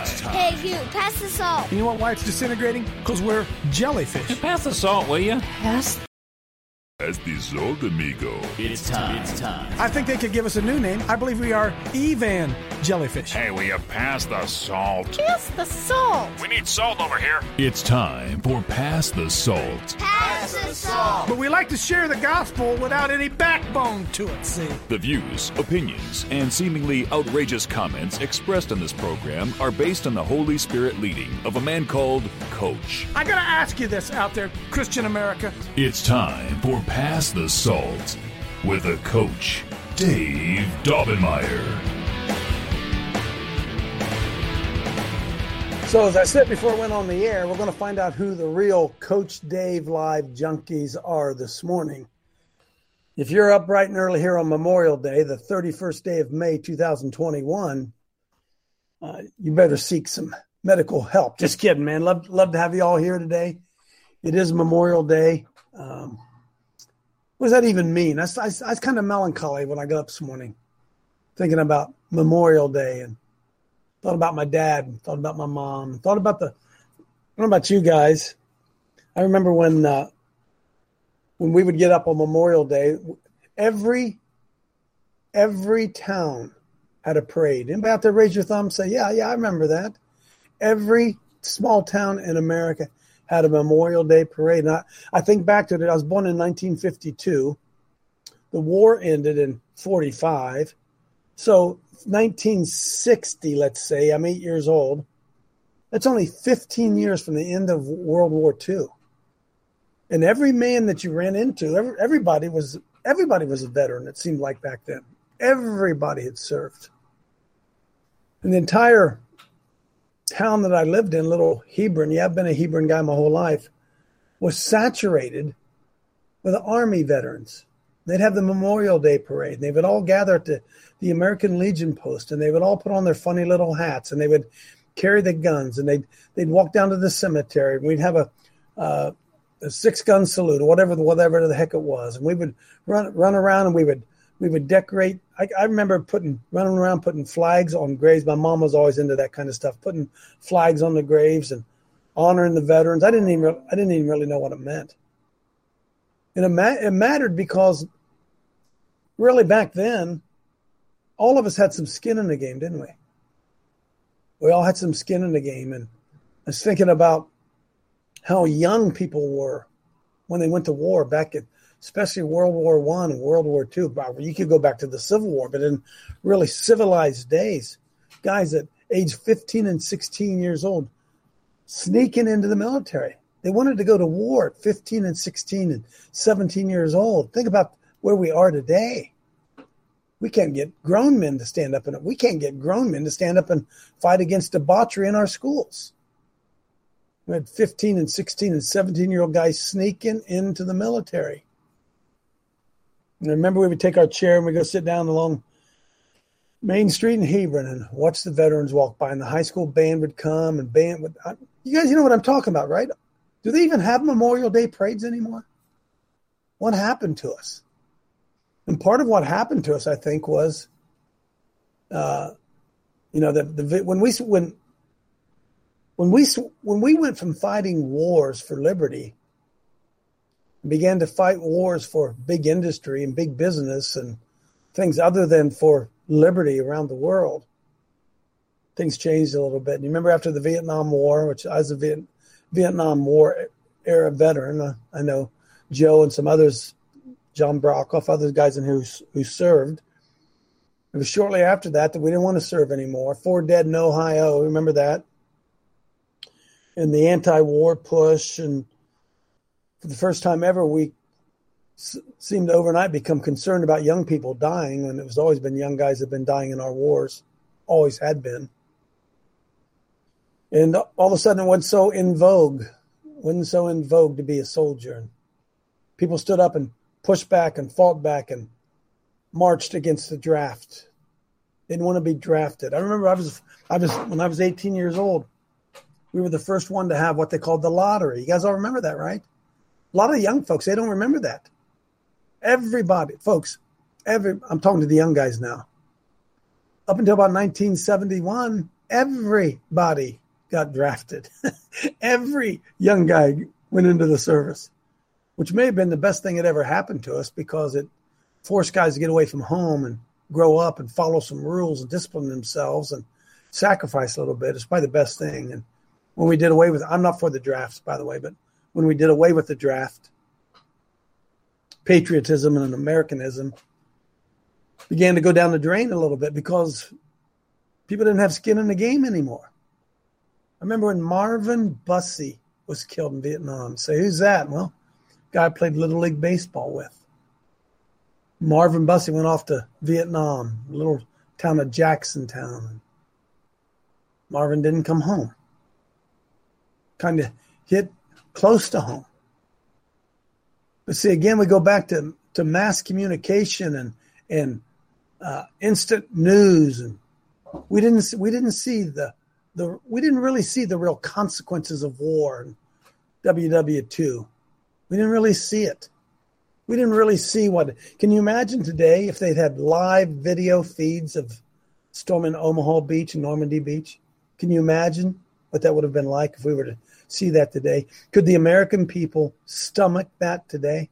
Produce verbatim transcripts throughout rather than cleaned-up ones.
Hey, you, pass the salt. You know what, why it's disintegrating? Because we're jellyfish. Hey, pass the salt, will you? Pass. Pass the salt, amigo. It's time. It's time. I think they could give us a new name. I believe we are Evan Jellyfish. Hey, will you pass the salt? Pass the salt. We need salt over here. It's time for Pass the Salt. Pass the salt. But we like to share the gospel without any backbone to it, see? The views, opinions, and seemingly outrageous comments expressed on this program are based on the Holy Spirit leading of a man called Coach. I gotta ask you this out there, Christian America. It's time for Pass the Salt with a coach, Dave Daubenmire. So as I said before I went on the air, we're going to find out who the real Coach Dave Live junkies are this morning. If you're up bright and early here on Memorial Day, the thirty-first day of May, two thousand twenty-one, uh, you better seek some medical help. Just kidding, man. Love, love to have you all here today. It is Memorial Day. Um, what does that even mean? I, I, I was kind of melancholy when I got up this morning, thinking about Memorial Day and thought about my dad, thought about my mom, thought about the, I don't know about you guys. I remember when uh, when we would get up on Memorial Day, every every town had a parade. Anybody out there raise your thumb and say, yeah, yeah, I remember that. Every small town in America had a Memorial Day parade. And I, I think back to it. I was born in nineteen fifty-two. The war ended in forty-five. So nineteen sixty, let's say, I'm eight years old. That's only fifteen years from the end of World War Two. And every man that you ran into, every, everybody was everybody was a veteran, it seemed like back then. Everybody had served. And the entire town that I lived in, little Hebron, yeah, I've been a Hebron guy my whole life, was saturated with Army veterans. They'd have the Memorial Day parade, and they would all gather at the, the American Legion post, and they would all put on their funny little hats, and they would carry the guns, and they'd, they'd walk down to the cemetery, and we'd have a, uh, a six-gun salute, or whatever the, whatever the heck it was, and we would run run around, and we would we would decorate. I, I remember putting running around putting flags on graves. My mom was always into that kind of stuff, putting flags on the graves and honoring the veterans. I didn't even I didn't even really know what it meant, and it, ma- it mattered because really back then, all of us had some skin in the game, didn't we? We all had some skin in the game, and I was thinking about how young people were when they went to war back at, especially World War One and World War Two. You could go back to the Civil War, but in really civilized days, guys at age fifteen and sixteen years old sneaking into the military. They wanted to go to war at fifteen and sixteen and seventeen years old. Think about where we are today. We can't get grown men to stand up and we can't get grown men to stand up and fight against debauchery in our schools. We had fifteen and sixteen and seventeen year old guys sneaking into the military. And I remember we would take our chair and we'd go sit down along Main Street in Hebron and watch the veterans walk by, and the high school band would come and band would. I, you guys, you know what I'm talking about, right? Do they even have Memorial Day parades anymore? What happened to us? And part of what happened to us, I think, was, uh, you know, the, the when we when when we when we went from fighting wars for liberty, began to fight wars for big industry and big business and things other than for liberty around the world, things changed a little bit. And you remember after the Vietnam War, which I was a Viet, Vietnam War era veteran, uh, I know Joe and some others, John Brokoff, other guys in who who served. It was shortly after that that we didn't want to serve anymore. Four dead in Ohio, remember that? And the anti-war push, and for the first time ever, we s- seemed to overnight become concerned about young people dying, and it was always been young guys that have been dying in our wars, always had been. And all of a sudden, it wasn't so in vogue, wasn't so in vogue to be a soldier. And people stood up and pushed back and fought back and marched against the draft. Didn't want to be drafted. I remember I was, I was when I was eighteen years old, we were the first one to have what they called the lottery. You guys all remember that, right? A lot of young folks, they don't remember that. Everybody, folks, every I'm talking to the young guys now. Up until about nineteen seventy-one, everybody got drafted. Every young guy went into the service, which may have been the best thing that ever happened to us because it forced guys to get away from home and grow up and follow some rules and discipline themselves and sacrifice a little bit. It's probably the best thing. And when we did away with, I'm not for the drafts, by the way, but when we did away with the draft, patriotism and Americanism began to go down the drain a little bit because people didn't have skin in the game anymore. I remember when Marvin Bussey was killed in Vietnam. Say, who's that? Well, guy I played Little League Baseball with. Marvin Bussey went off to Vietnam, a little town of Jacksontown. Marvin didn't come home. Kind of hit close to home. But see, again, we go back to, to mass communication and and uh, instant news, and we didn't we didn't see the the we didn't really see the real consequences of war and W W two. We didn't really see it. We didn't really see what. Can you imagine today if they'd had live video feeds of storming Omaha Beach and Normandy Beach? Can you imagine what that would have been like if we were to see that today? Could the American people stomach that today?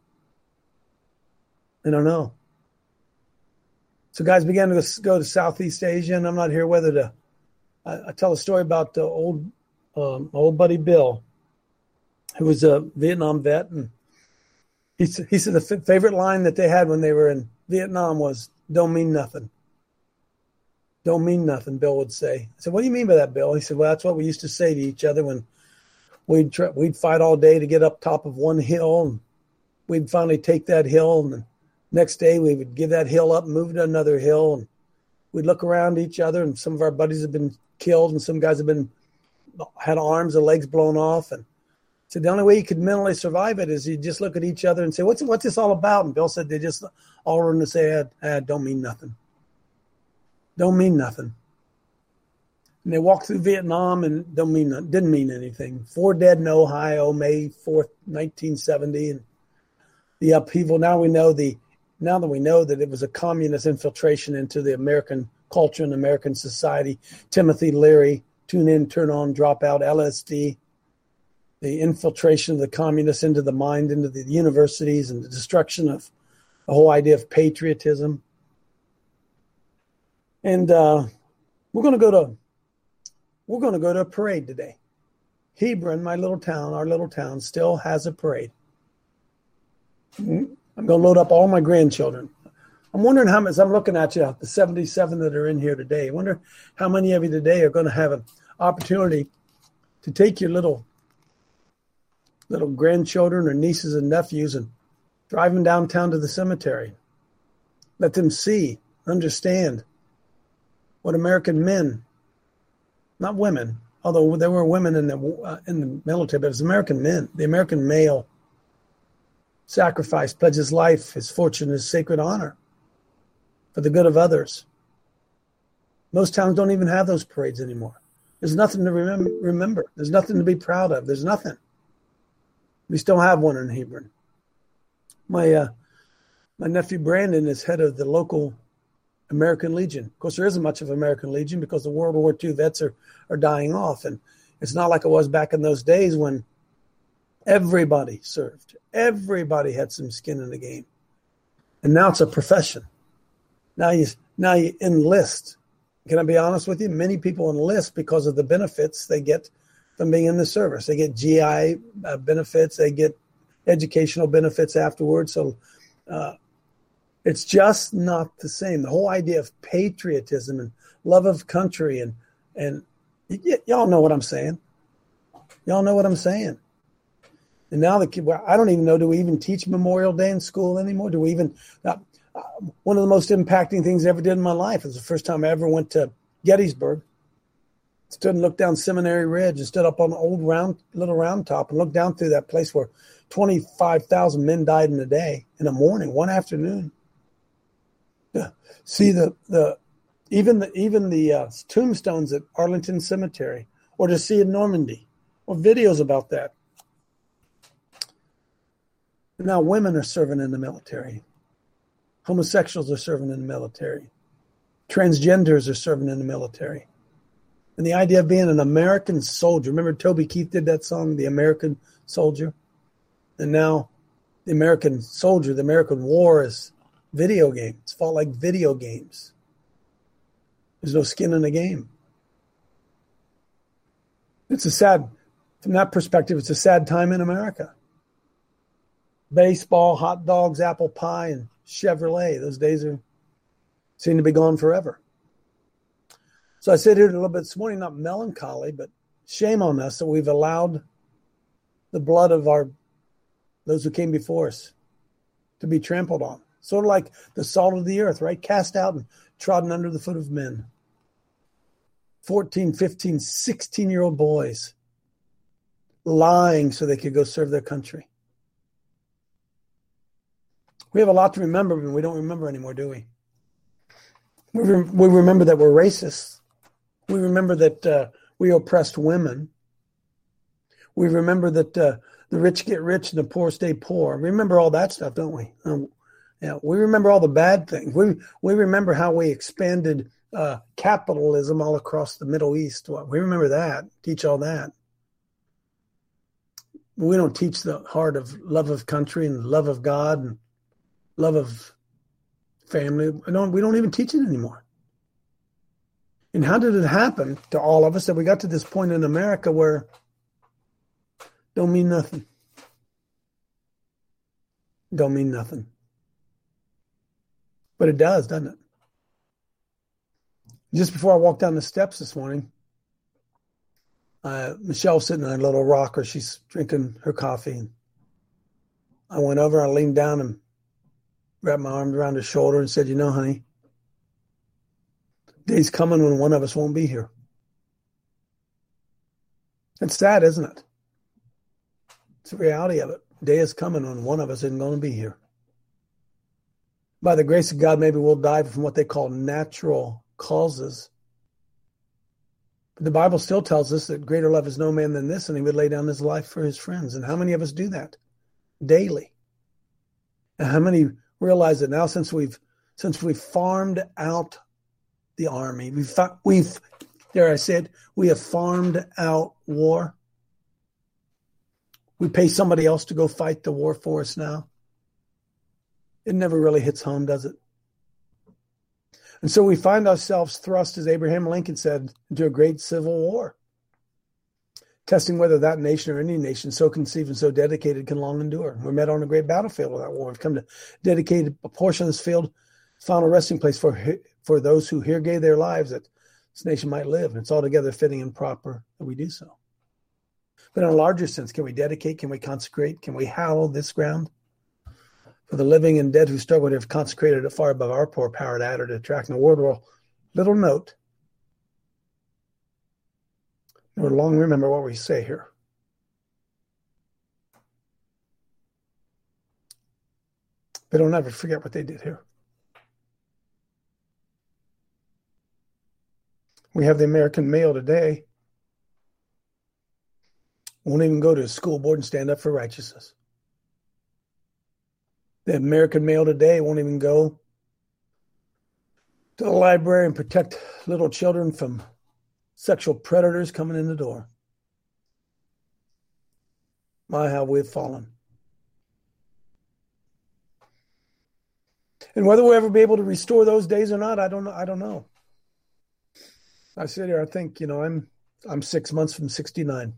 I don't know. So guys began to go to Southeast Asia, and I'm not here whether to. I, I tell a story about the old, um, old buddy Bill, who was a Vietnam vet, and he he said the f- favorite line that they had when they were in Vietnam was "Don't mean nothing." Don't mean nothing, Bill would say. I said, what do you mean by that, Bill? He said, well, that's what we used to say to each other when we'd try, we'd fight all day to get up top of one hill, and we'd finally take that hill, and the next day we would give that hill up and move to another hill, and we'd look around each other, and some of our buddies have been killed, and some guys have been had arms and legs blown off, and so the only way you could mentally survive it is you just look at each other and say, what's what's this all about? And Bill said they just all run to say, ah, don't mean nothing. Don't mean nothing. And they walked through Vietnam and don't mean didn't mean anything. Four dead in Ohio, May fourth, nineteen seventy, and the upheaval. Now we know the now that we know that it was a communist infiltration into the American culture and American society. Timothy Leary, tune in, turn on, drop out, L S D. The infiltration of the communists into the mind, into the universities, and the destruction of the whole idea of patriotism. And uh, we're going to go to we're going to go to a parade today. Hebron, my little town, our little town, still has a parade. I'm going to load up all my grandchildren. I'm wondering how much. As I'm looking at you, the seventy-seven that are in here today. I wonder how many of you today are going to have an opportunity to take your little little grandchildren or nieces and nephews and drive them downtown to the cemetery. Let them see, understand what American men, not women, although there were women in the uh, in the military, but it was American men, the American male sacrificed, pledged his life, his fortune, his sacred honor for the good of others. Most towns don't even have those parades anymore. There's nothing to remember. remember. There's nothing to be proud of. There's nothing. We still have one in Hebron. My uh, my nephew Brandon is head of the local American Legion. Of course, there isn't much of American Legion because the World War Two vets are, are dying off. And it's not like it was back in those days when everybody served. Everybody had some skin in the game. And now it's a profession. Now you, now you enlist. Can I be honest with you? Many people enlist because of the benefits they get from being in the service. They get G I uh, benefits. They get educational benefits afterwards. So, uh, It's just not the same. The whole idea of patriotism and love of country and and y- y'all know what I'm saying. Y'all know what I'm saying. And now the kid, well, I don't even know. Do we even teach Memorial Day in school anymore? Do we even? Uh, uh, one of the most impacting things I ever did in my life was the first time I ever went to Gettysburg. Stood and looked down Seminary Ridge and stood up on the old round little round top and looked down through that place where twenty-five thousand men died in a day, in the morning, one afternoon. See the the even the even the uh, tombstones at Arlington Cemetery, or to see in Normandy, or videos about that. Now women are serving in the military, homosexuals are serving in the military, transgenders are serving in the military. And the idea of being an American soldier. Remember Toby Keith did that song, The American Soldier? And now the American soldier, the American war is video game. It's fought like video games. There's no skin in the game. It's a sad, from that perspective, it's a sad time in America. Baseball, hot dogs, apple pie, and Chevrolet. Those days are seem to be gone forever. So I sit here a little bit this morning, not melancholy, but shame on us that we've allowed the blood of our those who came before us to be trampled on. Sort of like the salt of the earth, right? Cast out and trodden under the foot of men. fourteen, fifteen, sixteen-year-old boys lying so they could go serve their country. We have a lot to remember, but we don't remember anymore, do we? We, re- we remember that we're racist. We remember that uh, we oppressed women. We remember that uh, the rich get rich and the poor stay poor. We remember all that stuff, don't we? Um, yeah, we remember all the bad things. We we remember how we expanded uh, capitalism all across the Middle East. Well, we remember that. Teach all that. We don't teach the heart of love of country and love of God and love of family. We don't, we don't even teach it anymore. And how did it happen to all of us that we got to this point in America where don't mean nothing? Don't mean nothing. But it does, doesn't it? Just before I walked down the steps this morning, uh, Michelle's sitting on a little rocker. She's drinking her coffee. And I went over, I leaned down and wrapped my arms around her shoulder and said, you know, honey, day's coming when one of us won't be here. It's sad, isn't it? It's the reality of it. Day is coming when one of us isn't going to be here. By the grace of God, maybe we'll die from what they call natural causes. But the Bible still tells us that greater love is no man than this, and he would lay down his life for his friends. And how many of us do that daily? And how many realize that now since we've since we've farmed out the army, we've, we've dare I said, we have farmed out war. We pay somebody else to go fight the war for us now. It never really hits home, does it? And so we find ourselves thrust, as Abraham Lincoln said, into a great civil war, testing whether that nation or any nation so conceived and so dedicated can long endure. We're met on a great battlefield of that war. We've come to dedicate a portion of this field, final resting place for for those who here gave their lives that this nation might live. And it's altogether fitting and proper that we do so. But in a larger sense, can we dedicate? Can we consecrate? Can we hallow this ground? For the living and dead who struggle to have consecrated it far above our poor power to add or to attract in the world. Well, little note. We'll long remember what we say here. But don't ever forget what they did here. We have the American male today. Won't even go to a school board and stand up for righteousness. The American male today won't even go to the library and protect little children from sexual predators coming in the door. My, how we've fallen. And whether we'll ever be able to restore those days or not, I don't know. I don't know. I sit here, I think, you know, I'm I'm six months from sixty-nine.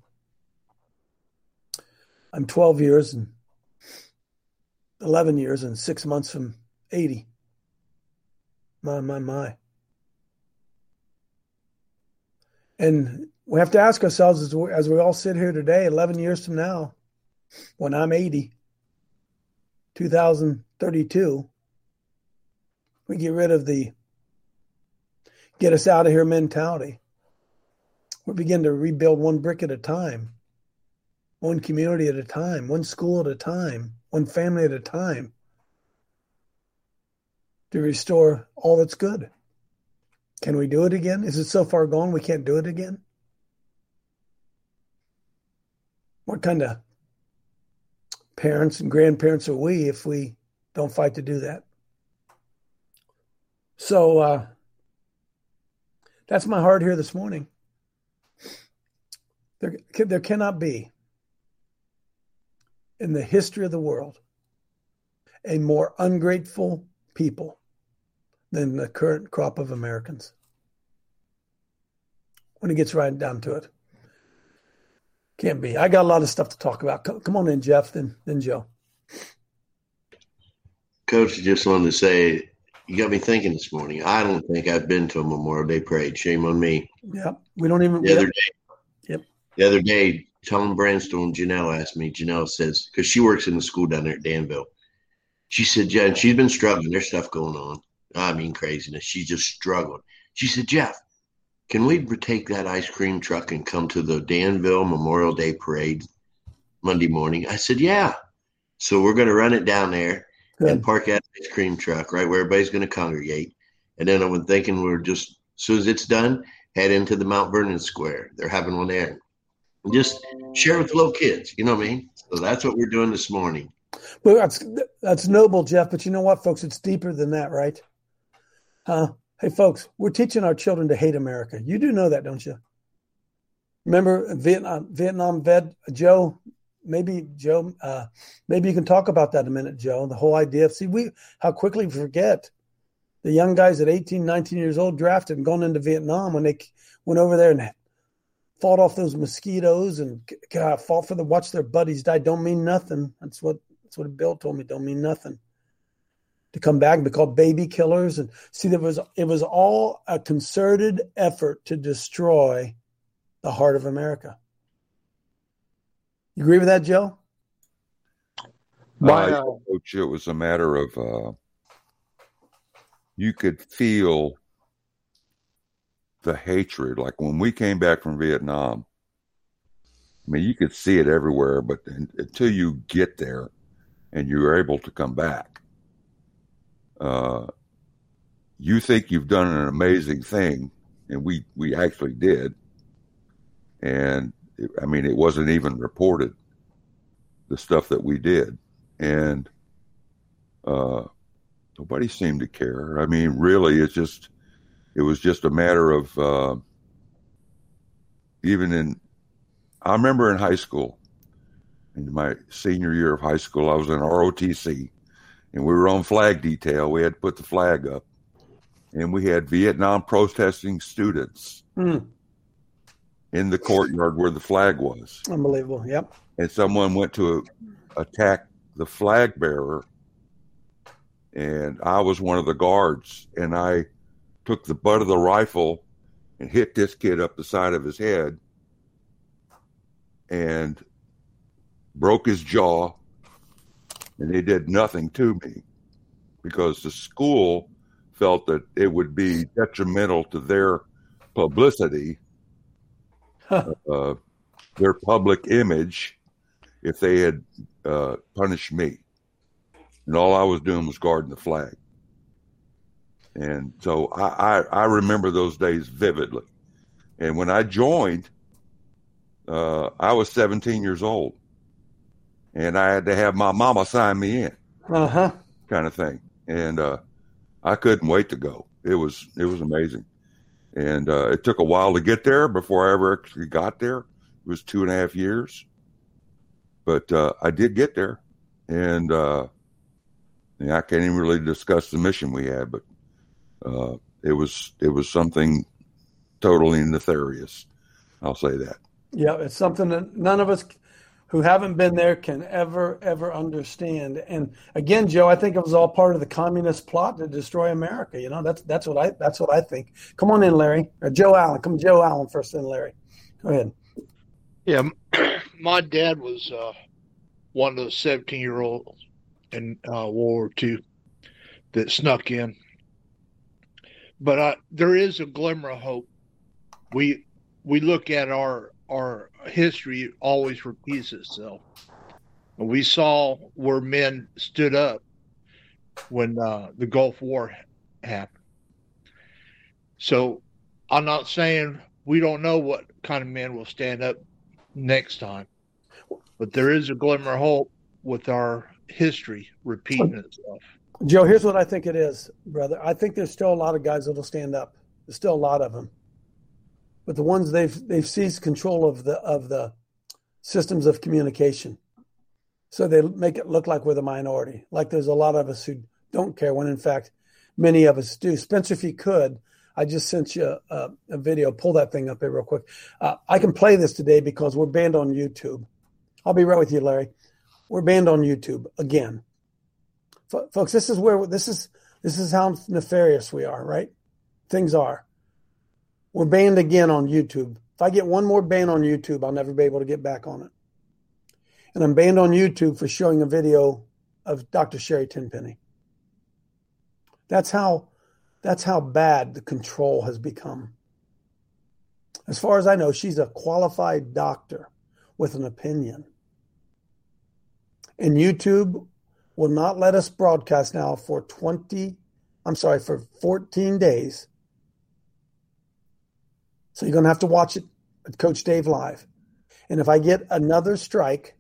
I'm twelve years and eleven years and six months from eighty. My, my, my. And we have to ask ourselves as we, as we all sit here today, eleven years from now, when I'm eighty, two thousand thirty-two, we get rid of the get us out of here mentality. We begin to rebuild one brick at a time, one community at a time, one school at a time, one family at a time, to restore all that's good. Can we do it again? Is it so far gone we can't do it again? What kind of parents and grandparents are we if we don't fight to do that? So uh, that's my heart here this morning. There, there cannot be in the history of the world a more ungrateful people than the current crop of Americans. When it gets right down to it. Can't be. I got a lot of stuff to talk about. Come on in, Jeff, then, then Joe. Coach, just wanted to say, you got me thinking this morning. I don't think I've been to a Memorial Day parade. Shame on me. Yeah, we don't even. The other yep. day, Yep. The other day, Tom Branstone, Janelle asked me. Janelle says, because she works in the school down there at Danville. She said, Jen, she's been struggling. There's stuff going on. I mean, craziness. She's just struggling. She said, Jeff, can we take that ice cream truck and come to the Danville Memorial Day parade Monday morning? I said, yeah. So we're going to run it down there Good. and park that ice cream truck right where everybody's going to congregate. And then I've been thinking we're just, as soon as it's done, head into the Mount Vernon Square. They're having one there. And just share with the little kids. You know what I mean? So that's what we're doing this morning. Well, that's that's noble, Jeff. But you know what, folks? It's deeper than that, right? Huh? Hey, folks, we're teaching our children to hate America. You do know that, don't you? Remember Vietnam, Vietnam vet, Joe? Maybe, Joe, uh, maybe you can talk about that a minute, Joe. The whole idea of, see, we how quickly we forget the young guys at eighteen, nineteen years old drafted and gone into Vietnam when they went over there and fought off those mosquitoes and God, fought for the watch their buddies die. Don't mean nothing. That's what that's what Bill told me. Don't mean nothing. To come back and be called baby killers. And see, there was it was all a concerted effort to destroy the heart of America. You agree with that, Joe? My uh, coach, it was a matter of uh, you could feel the hatred. Like when we came back from Vietnam, I mean, you could see it everywhere, but until you get there and you're able to come back, uh, you think you've done an amazing thing, and we, we actually did. And, it, I mean, it wasn't even reported, the stuff that we did. And uh, nobody seemed to care. I mean, really, it's just, it was just a matter of, uh, even in, I remember in high school, in my senior year of high school, I was in R O T C, and we were on flag detail. We had to put the flag up, and we had Vietnam protesting students mm. in the courtyard where the flag was. Unbelievable, yep. And someone went to attack the flag bearer, and I was one of the guards, and I took the butt of the rifle and hit this kid up the side of his head and broke his jaw, and they did nothing to me because the school felt that it would be detrimental to their publicity, huh. uh, their public image, if they had uh, punished me. And all I was doing was guarding the flag. And so I, I, I remember those days vividly. And when I joined, uh, I was seventeen years old. And I had to have my mama sign me in, uh-huh. kind of thing. And uh, I couldn't wait to go. It was it was amazing. And uh, it took a while to get there before I ever actually got there. It was two and a half years. But uh, I did get there. And uh, yeah, I can't even really discuss the mission we had, but uh, it was it was something totally nefarious. I'll say that. Yeah, it's something that none of us who haven't been there can ever, ever understand. And again, Joe, I think it was all part of the communist plot to destroy America. You know, that's that's what I that's what I think. Come on in, Larry. Or Joe Allen. Come Joe Allen first, then Larry. Go ahead. Yeah, my dad was uh, one of those seventeen-year-olds in uh, World War Two that snuck in. But uh, there is a glimmer of hope. We we look at our our history always repeats itself. And we saw where men stood up when uh, the Gulf War happened. So I'm not saying we don't know what kind of men will stand up next time, but there is a glimmer of hope with our history repeating itself. Joe, here's what I think it is, brother. I think there's still a lot of guys that will stand up. There's still a lot of them. but the ones they've they've seized control of the of the systems of communication. So they make it look like we're the minority, like there's a lot of us who don't care, when in fact many of us do. Spencer, if you could, I just sent you a, a video. Pull that thing up here real quick. Uh, I can play this today because we're banned on YouTube. I'll be right with you, Larry. We're banned on YouTube again. F- folks, this is where this is this is how nefarious we are, right? Things are. We're banned again on YouTube. If I get one more ban on YouTube, I'll never be able to get back on it. And I'm banned on YouTube for showing a video of Doctor Sherry Tenpenny. That's how that's how bad the control has become. As far as I know, she's a qualified doctor with an opinion. And YouTube will not let us broadcast now for twenty, I'm sorry, for fourteen days. So you're going to have to watch it at Coach Dave Live. And if I get another strike,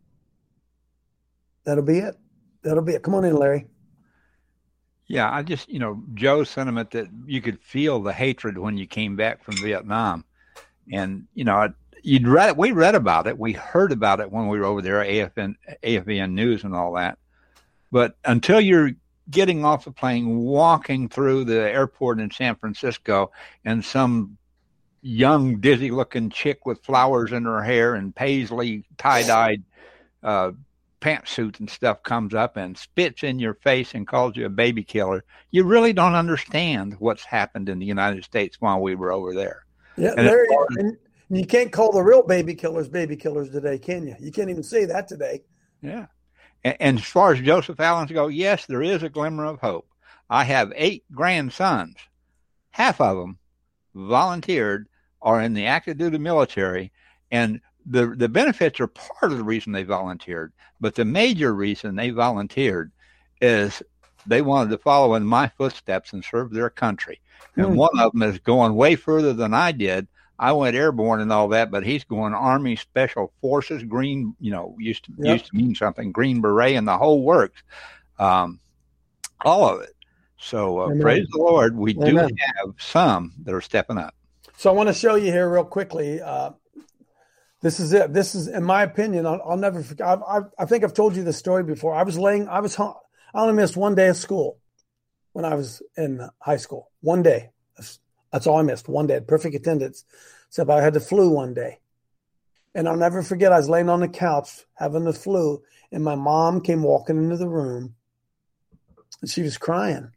that'll be it. That'll be it. Come on in, Larry. Yeah, I just, you know, Joe's sentiment that you could feel the hatred when you came back from Vietnam. And, you know, you'd read, we read about it. We heard about it when we were over there, A F N, A F V N News and all that. But until you're getting off the plane, walking through the airport in San Francisco, and some young, dizzy-looking chick with flowers in her hair and paisley tie-dyed uh, pantsuit and stuff comes up and spits in your face and calls you a baby killer, you really don't understand what's happened in the United States while we were over there. Yeah, and Larry, and you can't call the real baby killers baby killers today, can you? You can't even say that today. Yeah. And, and as far as Joseph Allen's go, yes, there is a glimmer of hope. I have eight grandsons. Half of them volunteered or in the active duty military, and the the benefits are part of the reason they volunteered, but the major reason they volunteered is they wanted to follow in my footsteps and serve their country. And mm-hmm. one of them is going way further than I did. I went airborne and all that, but he's going Army Special Forces, green, you know, used to yep. used to mean something, Green Beret and the whole works, um, all of it. So uh, praise the Lord, we Amen. do have some that are stepping up. So I want to show you here real quickly. Uh, this is it. This is, in my opinion, I'll, I'll never forget. I, I, I think I've told you this story before. I was laying, I was, I only missed one day of school when I was in high school. One day. That's, that's all I missed. One day. I had perfect attendance. Except I had the flu one day. And I'll never forget, I was laying on the couch having the flu, and my mom came walking into the room, and she was crying.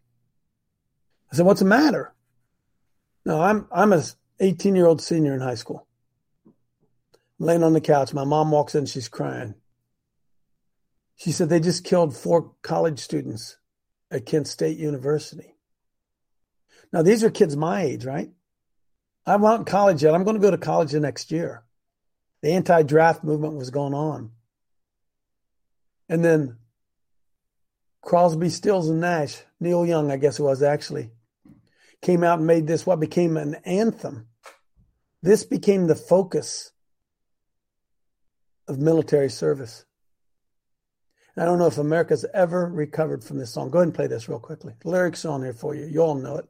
I said, "What's the matter?" No, I'm I'm a eighteen-year-old senior in high school. I'm laying on the couch. My mom walks in. She's crying. She said, "They just killed four college students at Kent State University." Now, these are kids my age, right? I'm not in college yet. I'm going to go to college the next year. The anti-draft movement was going on. And then Crosby, Stills, and Nash, Neil Young, I guess it was actually, came out and made this what became an anthem. This became the focus of military service. And I don't know if America's ever recovered from this song. Go ahead and play this real quickly. The lyrics on here for you. You all know it.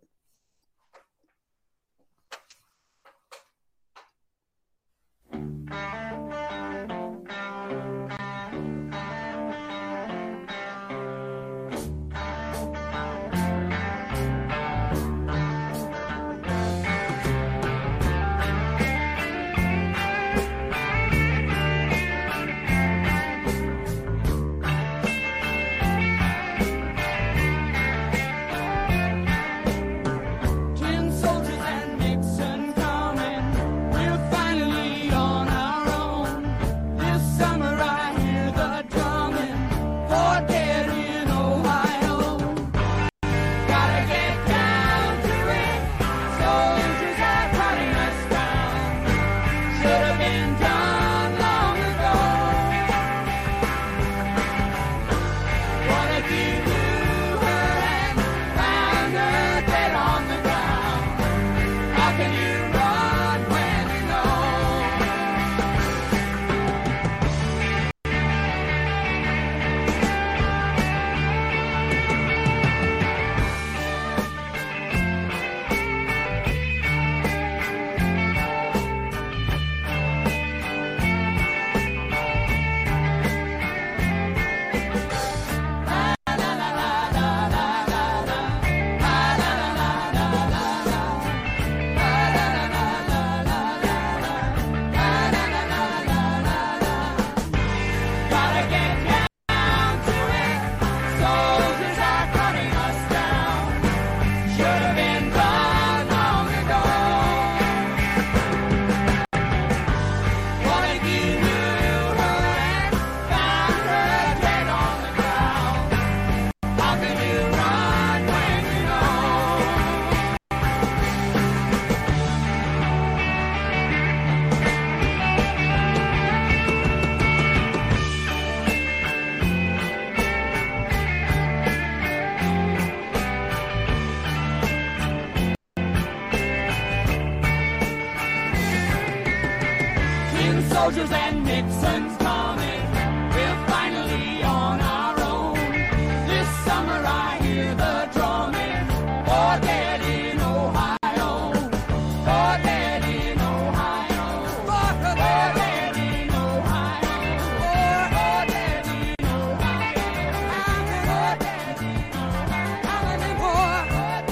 and Nixon's coming. We're finally on our own. This summer I hear the drumming. For dead in Ohio. For dead in Ohio. For dead in Ohio. For dead in Ohio. For dead in Ohio. How many more?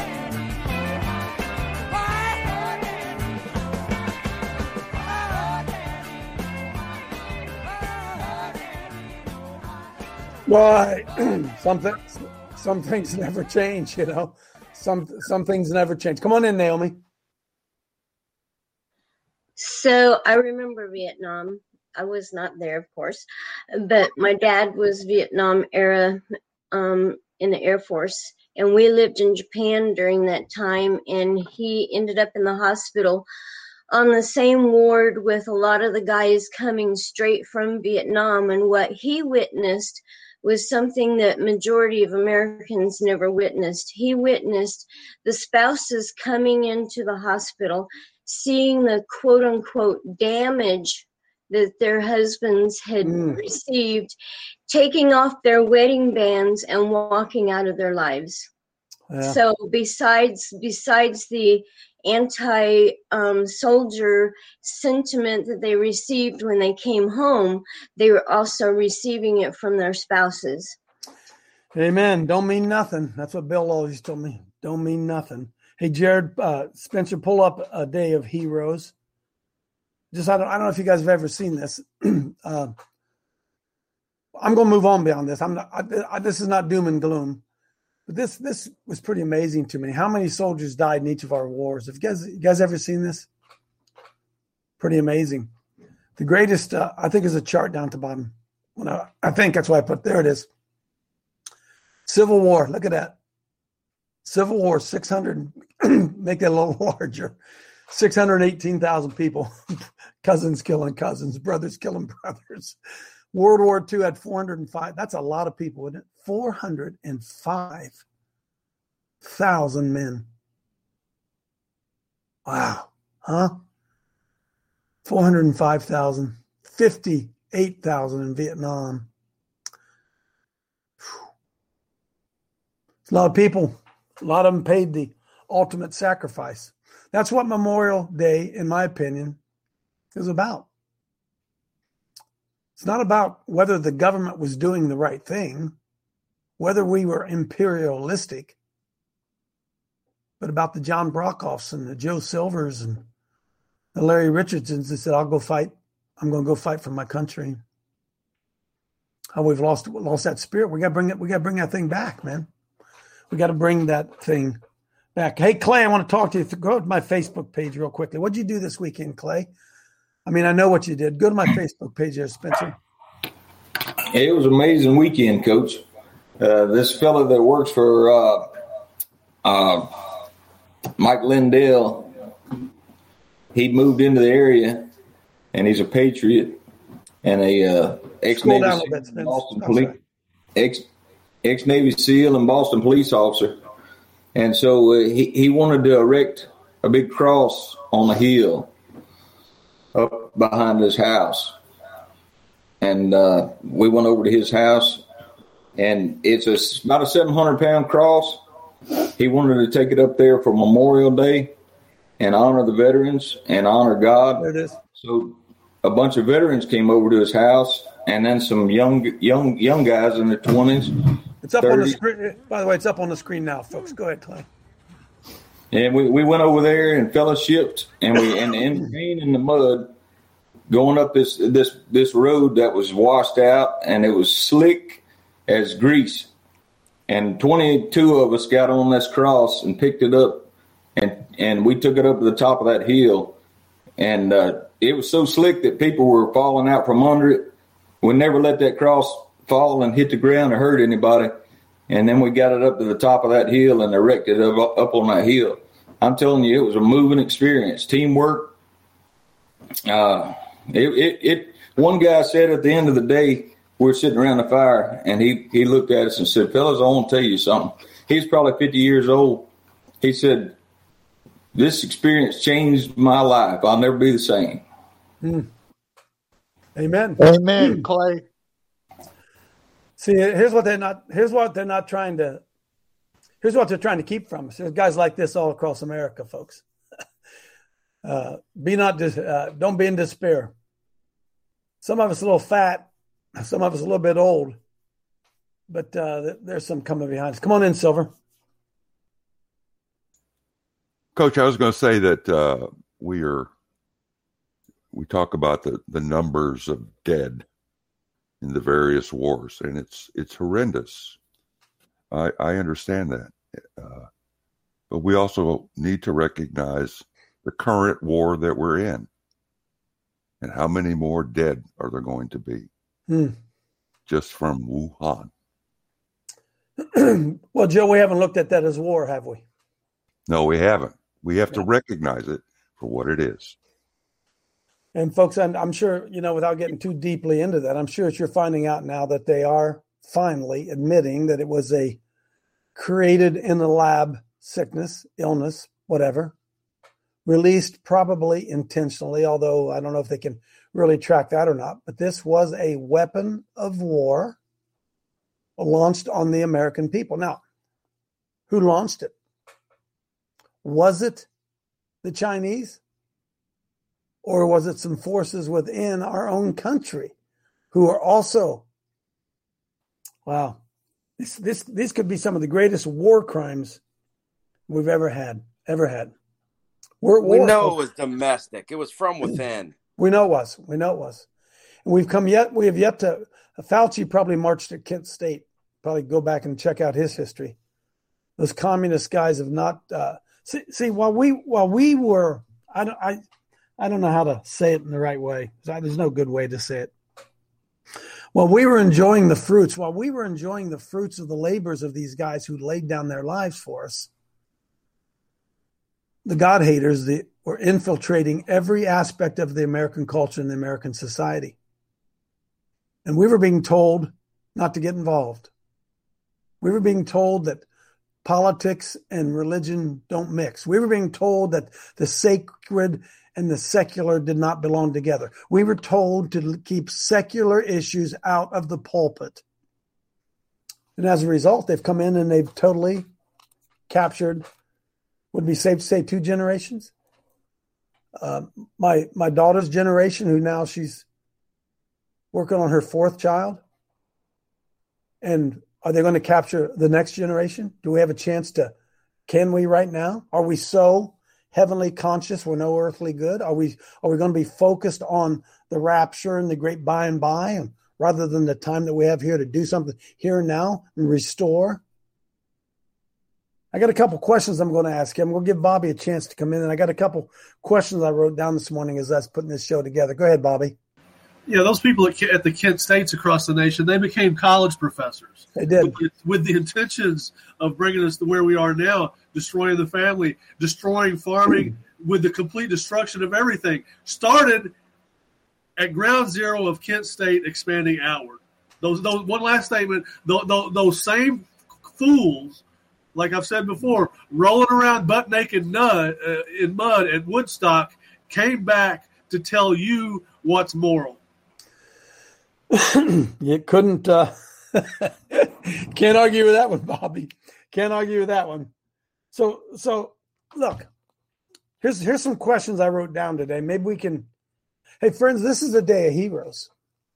Why? some, th- some things never change, you know. Some some things never change. Come on in, Naomi. So I remember Vietnam. I was not there, of course, but my dad was Vietnam era um, in the Air Force, and we lived in Japan during that time, and he ended up in the hospital on the same ward with a lot of the guys coming straight from Vietnam, and what he witnessed was something that majority of Americans never witnessed. He witnessed the spouses coming into the hospital, seeing the quote unquote damage that their husbands had mm. received, taking off their wedding bands and walking out of their lives. Yeah. So besides besides the anti um, soldier sentiment that they received when they came home, they were also receiving it from their spouses. Amen. Don't mean nothing. That's what Bill always told me. Don't mean nothing. Hey, Jared, uh, Spencer, pull up A Day of Heroes. Just, I don't, I don't know if you guys have ever seen this. uh, I'm going to move on beyond this. I'm not, I, I, this is not doom and gloom. But this this was pretty amazing to me. How many soldiers died in each of our wars? Have you guys, you guys ever seen this? Pretty amazing. The greatest, uh, I think, is a chart down at the bottom. When I, I think that's why I put, there it is. Civil War, look at that. Civil War, six hundred, make that a little larger. six hundred eighteen thousand people. Cousins killing cousins, brothers killing brothers. World War Two had four hundred five. That's a lot of people, isn't it? four hundred five thousand men. Wow. Huh? four hundred five thousand. fifty-eight thousand in Vietnam. It's a lot of people. A lot of them paid the ultimate sacrifice. That's what Memorial Day, in my opinion, is about. It's not about whether the government was doing the right thing, whether we were imperialistic, but about the John Brockhoffs and the Joe Silvers and the Larry Richardsons that said, I'll go fight. I'm going to go fight for my country. How we've lost lost that spirit. We got to bring it. We got to bring that thing back, man. We got to bring that thing back. Hey, Clay, I want to talk to you. Go to my Facebook page real quickly. What'd you do this weekend, Clay? I mean, I know what you did. Go to my Facebook page there, Spencer. It was an amazing weekend, Coach. Uh, this fella that works for uh, uh, Mike Lindell, he moved into the area, and he's a Patriot and a uh, ex-Navy SEAL, Boston police, ex ex-Navy SEAL and Boston police officer. And so uh, he, he wanted to erect a big cross on the hill up behind his house. And uh, we went over to his house, and it's a, about a seven hundred pound cross. He wanted to take it up there for Memorial Day and honor the veterans and honor God. There it is. So a bunch of veterans came over to his house, and then some young young young guys in their twenties. It's up thirties. On the screen. By the way, it's up on the screen now, folks. Go ahead, Clay. And we, we went over there and fellowshipped, and we and in the rain and the mud, going up this this this road that was washed out, and it was slick as grease. And twenty-two of us got on this cross and picked it up, and and we took it up to the top of that hill, and uh, it was so slick that people were falling out from under it. We never let that cross fall and hit the ground or hurt anybody. And then we got it up to the top of that hill and erected it up, up on that hill. I'm telling you, it was a moving experience. Teamwork. Uh, it, it, it. One guy said at the end of the day, we were sitting around the fire, and he, he looked at us and said, fellas, I want to tell you something. He's probably fifty years old. He said, this experience changed my life. I'll never be the same. Mm. Amen. Amen, Clay. See, here's what they're not. Here's what they're not trying to. Here's what they're trying to keep from us. There's guys like this all across America, folks. Uh, be not. Dis, uh, don't be in despair. Some of us a little fat. Some of us a little bit old. But uh, there's some coming behind us. Come on in, Silver. Coach, I was going to say that uh, we are. We talk about the, the numbers of dead in the various wars, and it's it's horrendous. I, I understand that. Uh, but we also need to recognize the current war that we're in. And how many more dead are there going to be? Hmm. Just from Wuhan. Well, Joe, we haven't looked at that as war, have we? No, we haven't. We have to recognize it for what it is. And folks, I'm, I'm sure, you know, without getting too deeply into that, I'm sure that you're finding out now that they are finally admitting that it was a created in the lab sickness, illness, whatever, released probably intentionally, although I don't know if they can really track that or not. But this was a weapon of war launched on the American people. Now, who launched it? Was it the Chinese? Or was it some forces within our own country who are also, wow, this this this could be some of the greatest war crimes we've ever had, ever had. We're, we war, know folks. it was domestic. It was from within. We know it was. We know it was. And we've come yet, we have yet to, Fauci probably marched at Kent State, probably go back and check out his history. Those communist guys have not, uh, see, see, while we, while we were, I don't, I, I don't know how to say it in the right way. There's no good way to say it. While we were enjoying the fruits, while we were enjoying the fruits of the labors of these guys who laid down their lives for us, the God haters the, were infiltrating every aspect of the American culture and the American society. And we were being told not to get involved. We were being told that politics and religion don't mix. We were being told that the sacred and the secular did not belong together. We were told to keep secular issues out of the pulpit. And as a result, they've come in and they've totally captured, would it be safe to say, two generations? Uh, my my daughter's generation, who now she's working on her fourth child. And are they going to capture the next generation? Do we have a chance to, can we right now? Are we so heavenly conscious we're no earthly good? Are we are we going to be focused on the rapture and the great by and by, and rather than the time that we have here to do something here and now and restore? I got a couple questions I'm going to ask him. We'll give Bobby a chance to come in, and I got a couple questions I wrote down this morning as I was putting this show together. Go ahead, Bobby. Yeah, those people at, at the Kent States across the nation, they became college professors. They did. With the, with the intentions of bringing us to where we are now, destroying the family, destroying farming, with the complete destruction of everything. Started at ground zero of Kent State, expanding outward. Those, those one last statement, those, those, those same fools, like I've said before, rolling around butt naked nud, uh, in mud at Woodstock, came back to tell you what's moral. You couldn't, uh, can't argue with that one, Bobby. Can't argue with that one. So, so look, here's, here's some questions I wrote down today. Maybe we can, hey friends, this is a day of heroes.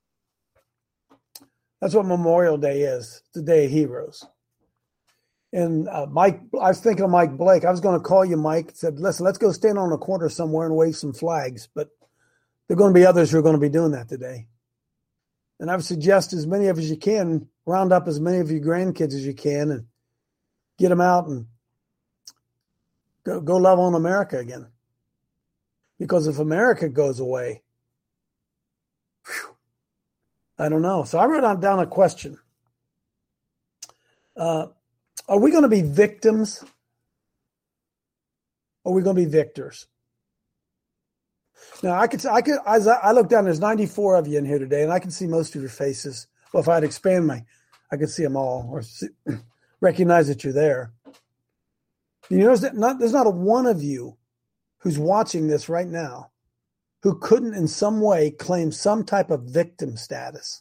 That's what Memorial Day is. It's a day of heroes. And uh, Mike, I was thinking of Mike Blake. I was going to call you, Mike. Said, listen, let's go stand on a corner somewhere and wave some flags. But there are going to be others who are going to be doing that today. And I would suggest as many of as you can, round up as many of your grandkids as you can and get them out and go, go love on America again. Because if America goes away, whew, I don't know. So I wrote down a question. Uh, are we going to be victims? Or are we going to be victors? Now, I could, I could, as I look down, there's ninety-four of you in here today, and I can see most of your faces. Well, if I'd expand my, I could see them all or see, recognize that you're there. You notice that not, there's not a one of you who's watching this right now who couldn't in some way claim some type of victim status.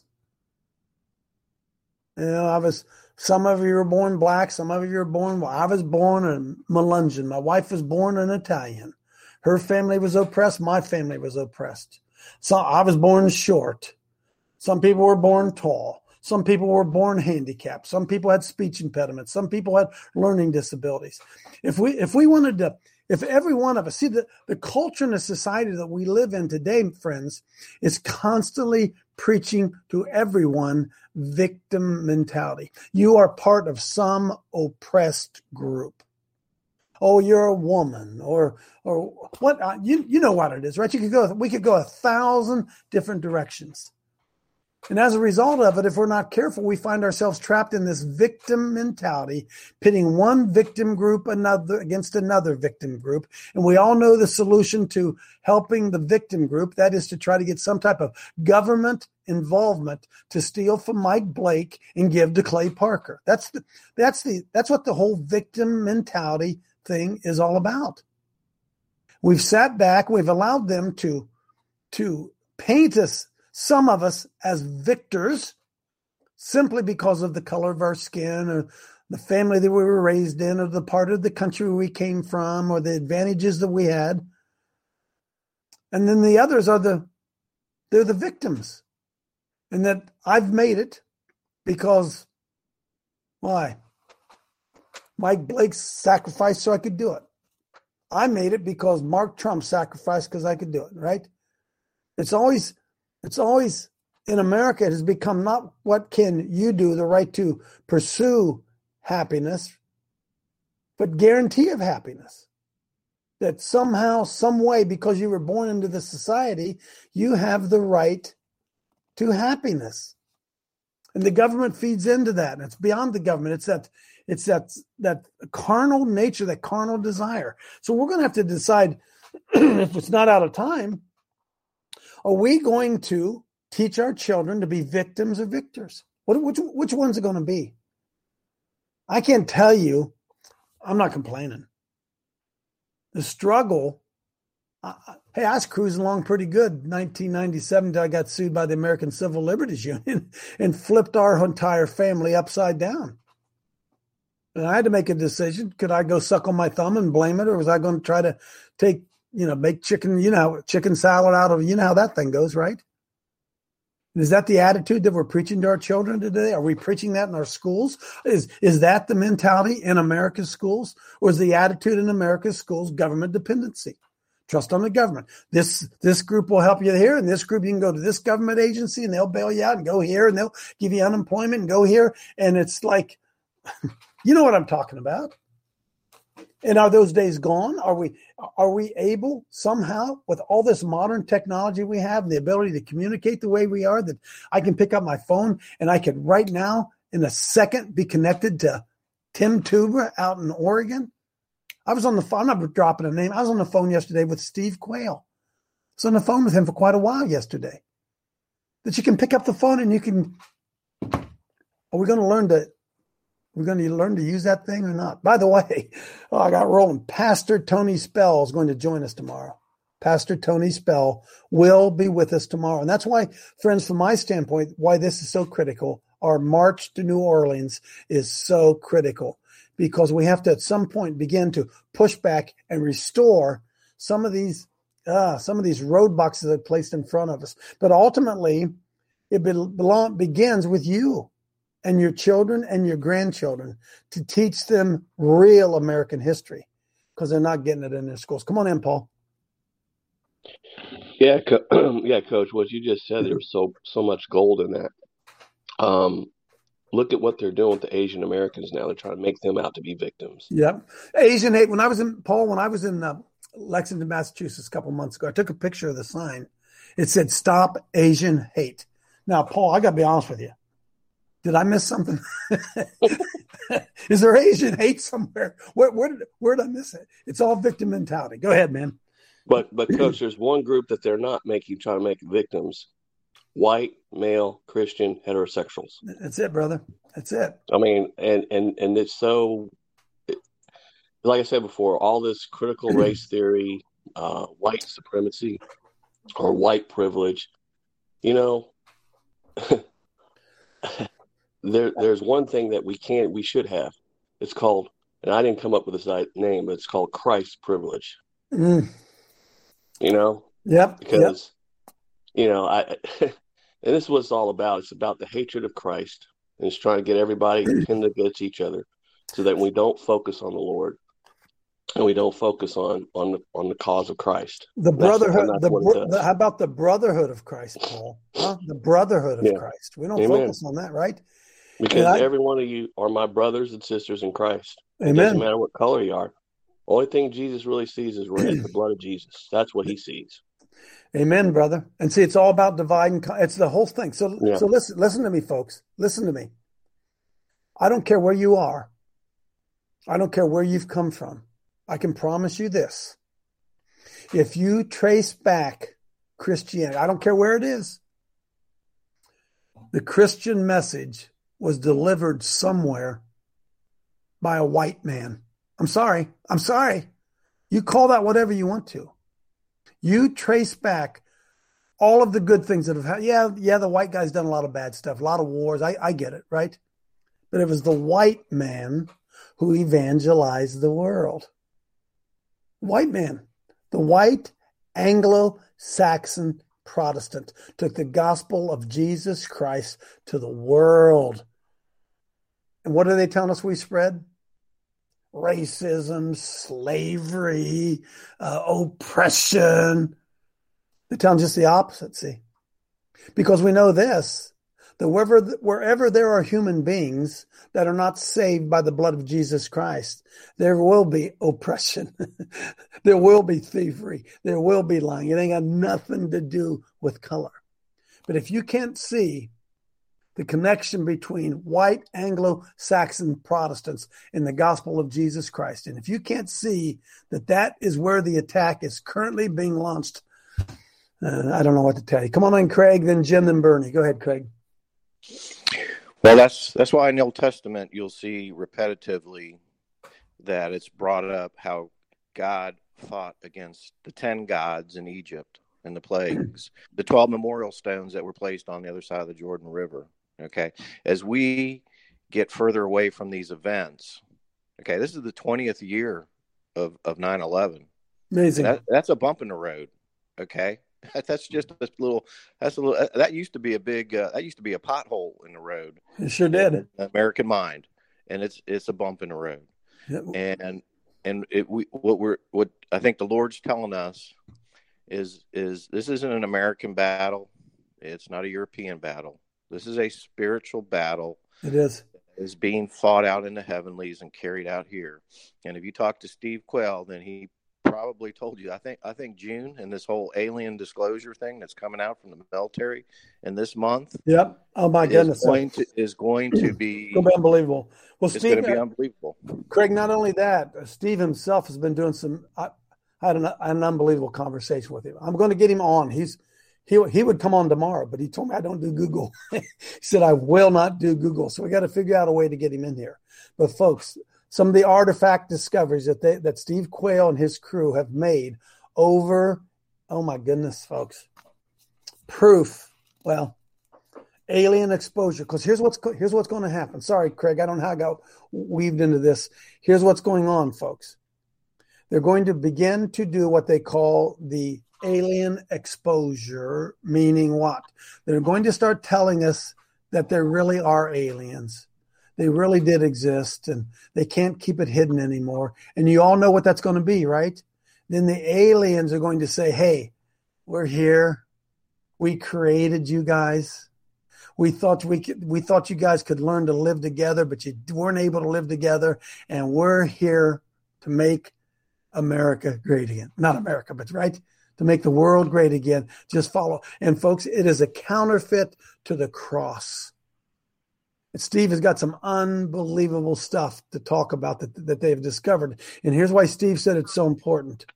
You know, I was, some of you were born black, some of you were born, well, I was born in Melungeon. My wife was born an Italian. Her family was oppressed. My family was oppressed. So I was born short. Some people were born tall. Some people were born handicapped. Some people had speech impediments. Some people had learning disabilities. If we if we wanted to, if every one of us, see the, the culture and the society that we live in today, friends, is constantly preaching to everyone victim mentality. You are part of some oppressed group. Oh, you're a woman, or or what? Uh, you you know what it is, right? You could go. We could go a thousand different directions. And as a result of it, if we're not careful, we find ourselves trapped in this victim mentality, pitting one victim group another against another victim group. And we all know the solution to helping the victim group. That is to try to get some type of government involvement to steal from Mike Blake and give to Clay Parker. That's the, that's the, that's what the whole victim mentality thing is all about. We've sat back, we've allowed them to, to paint us, some of us, as victors simply because of the color of our skin or the family that we were raised in or the part of the country we came from or the advantages that we had. And then the others are the, they're the victims. And that I've made it because, why? Mike Blake sacrificed so I could do it. I made it because Mark Trump sacrificed because I could do it, right? It's always... It's always, in America, it has become not what can you do, the right to pursue happiness, but guarantee of happiness. That somehow, some way, because you were born into this society, you have the right to happiness. And the government feeds into that. And it's beyond the government. It's that, it's that, that carnal nature, that carnal desire. So we're going to have to decide, if it's not out of time, are we going to teach our children to be victims or victors? What, which, which one's it going to be? I can't tell you. I'm not complaining. The struggle, uh, hey, I was cruising along pretty good. nineteen ninety-seven, until I got sued by the American Civil Liberties Union and flipped our entire family upside down. And I had to make a decision. Could I go suck on my thumb and blame it, or was I going to try to take you know, make chicken, you know, chicken salad out of, you know how that thing goes, right? Is that the attitude that we're preaching to our children today? Are we preaching that in our schools? Is is that the mentality in America's schools? Or is the attitude in America's schools government dependency? Trust on the government. This this group will help you here, and this group you can go to this government agency and they'll bail you out, and go here and they'll give you unemployment and go here. And it's like, you know what I'm talking about. And are those days gone? Are we are we able somehow, with all this modern technology we have and the ability to communicate the way we are, that I can pick up my phone and I could right now in a second be connected to Tim Tuber out in Oregon? I was on the phone, I'm not dropping a name. I was on the phone yesterday with Steve Quayle. I was on the phone with him for quite a while yesterday. That you can pick up the phone and you can, are we going to learn to We're going to learn to use that thing or not? By the way, oh, I got rolling. Pastor Tony Spell is going to join us tomorrow. Pastor Tony Spell will be with us tomorrow. And that's why, friends, from my standpoint, why this is so critical. Our march to New Orleans is so critical because we have to at some point begin to push back and restore some of these uh, some of these roadblocks that are placed in front of us. But ultimately, it be- belong, begins with you and your children and your grandchildren to teach them real American history because they're not getting it in their schools. Come on in, Paul. Yeah, co- yeah, Coach. What you just said, there's so so much gold in that. Um, look at what they're doing with the Asian Americans now. They're trying to make them out to be victims. Yep. Asian hate. When I was in Paul, when I was in uh, Lexington, Massachusetts, a couple months ago, I took a picture of the sign. It said "Stop Asian Hate." Now, Paul, I got to be honest with you. Did I miss something? Is there Asian hate somewhere? Where, where, did, where did I miss it? It's all victim mentality. Go ahead, man. But, but Coach, there's one group that they're not making, trying to make victims. White, male, Christian, heterosexuals. That's it, brother. That's it. I mean, and, and, and it's so, it, like I said before, all this critical race theory, uh, white supremacy, or white privilege. You know, there there's one thing that we can't, we should have. It's called, and I didn't come up with this name, but it's called Christ privilege. Mm. You know? Yep. Because, yep. you know, I, and this is what it's all about. It's about the hatred of Christ. And it's trying to get everybody to tend against each other so that we don't focus on the Lord and we don't focus on, on, the, on the cause of Christ. The And brotherhood, that's the, what it the, does. how about the brotherhood of Christ, Paul? Huh? The brotherhood of Yeah. Christ. We don't Amen. focus on that, right? Because And I- every one of you are my brothers and sisters in Christ. It Amen. doesn't matter what color you are. Only thing Jesus really sees is red, the blood of Jesus. That's what he sees. Amen, brother. And see, it's all about dividing. co- It's the whole thing. So, Yeah. so listen, listen to me, folks. Listen to me. I don't care where you are. I don't care where you've come from. I can promise you this. If you trace back Christianity, I don't care where it is. The Christian message was delivered somewhere by a white man. I'm sorry. I'm sorry. You call that whatever you want to. You trace back all of the good things that have happened. Yeah, yeah, the white guy's done a lot of bad stuff, a lot of wars. I, I get it, right? But it was the white man who evangelized the world. White man. The white Anglo-Saxon Protestant took the gospel of Jesus Christ to the world. And what are they telling us we spread? Racism, slavery, uh, oppression. They're telling just the opposite, see? Because we know this, that wherever, wherever there are human beings that are not saved by the blood of Jesus Christ, there will be oppression. There will be thievery. There will be lying. It ain't got nothing to do with color. But if you can't see the connection between white Anglo-Saxon Protestants and the gospel of Jesus Christ, and if you can't see that that is where the attack is currently being launched, uh, I don't know what to tell you. Come on in, Craig, then Jim, then Bernie. Go ahead, Craig. Well, that's that's why in the Old Testament you'll see repetitively that it's brought up how God fought against the ten gods in Egypt and the plagues, the twelve memorial stones that were placed on the other side of the Jordan River. Okay, as we get further away from these events, okay, this is the twentieth year of of nine eleven. Amazing. That, that's a bump in the road. Okay. That, that's just a little. That's a little. That used to be a big. Uh, that used to be a pothole in the road. It sure did. American mind, and it's it's a bump in the road. Yeah. And and it, we what we're what I think the Lord's telling us is is this isn't an American battle. It's not a European battle. This is a spiritual battle. It is. Is being fought out in the heavenlies and carried out here. And if you talk to Steve Quayle, then he probably told you. I think I think June and this whole alien disclosure thing that's coming out from the military in this month. Yep. Oh my goodness. Is going to is going to be, It'll be unbelievable. Well, it's Steve, going to be unbelievable. Craig, not only that, uh, Steve himself has been doing some. I, I had an, an unbelievable conversation with him. I'm going to get him on. He's he he would come on tomorrow, but he told me I don't do Google. He said I will not do Google. So we got to figure out a way to get him in here. But folks, some of the artifact discoveries that they that Steve Quayle and his crew have made over, oh my goodness, folks, proof. Well, alien exposure. Because here's what's here's what's going to happen. Sorry, Craig, I don't know how I got weaved into this. Here's what's going on, folks. They're going to begin to do what they call the alien exposure, meaning what? They're going to start telling us that there really are aliens. They really did exist, and they can't keep it hidden anymore. And you all know what that's going to be, right? Then the aliens are going to say, hey, we're here. We created you guys. We thought we could, we thought you guys could learn to live together, but you weren't able to live together. And we're here to make America great again. Not America, but right? To make the world great again. Just follow. And folks, it is a counterfeit to the cross. And Steve has got some unbelievable stuff to talk about that, that they've discovered. And here's why Steve said it's so important.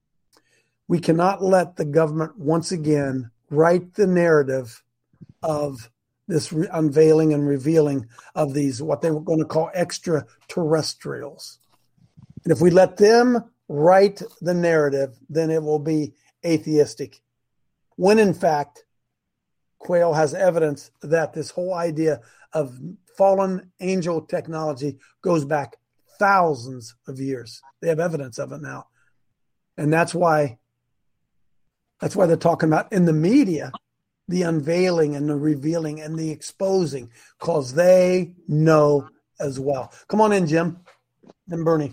We cannot let the government once again write the narrative of this re- unveiling and revealing of these, what they were going to call extraterrestrials. And if we let them write the narrative, then it will be atheistic. when in fact, Quayle has evidence that this whole idea of fallen angel technology goes back thousands of years. They have evidence of it now. And that's why that's why they're talking about in the media the unveiling and the revealing and the exposing, because they know as well. Come on in, Jim. Then Bernie.